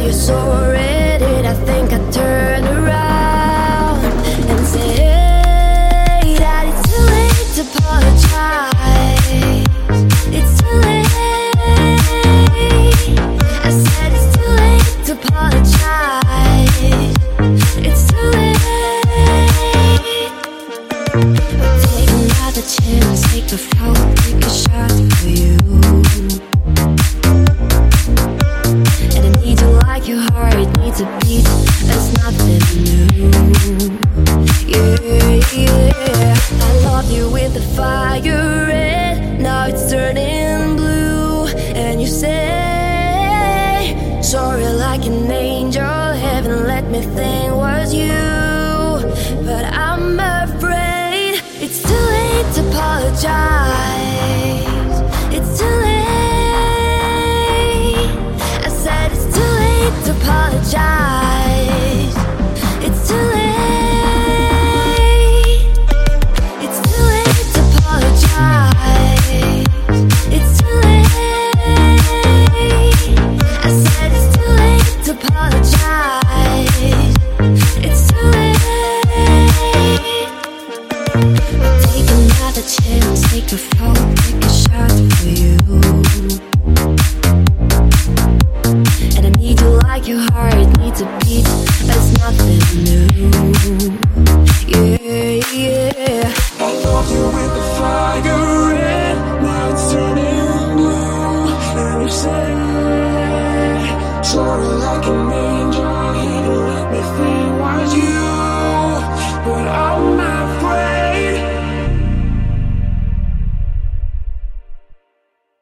you so ready, I think I turn around and say that it's too late to apologize. It's too late. I said it's too late to apologize. It's too late. Take another chance, take a fall, take a shot for you. And I need you like your heart needs a beat. That's nothing new. Yeah, yeah. I love you with the fire red, now it's turning blue. And you say sorry like an angel. Heaven let me think was you, but I'm afraid it's too late to apologize. It's too late. I said it's too late to apologize. It's too late. It's too late to apologize. It's too late. I said it's too late to apologize. It's too late. Take another chance, take a fall, take a shot for you. And I need you like your heart needs a beat. That's nothing new. Yeah, yeah. I love you with the fire red, now it's turning blue. And you say sorry like an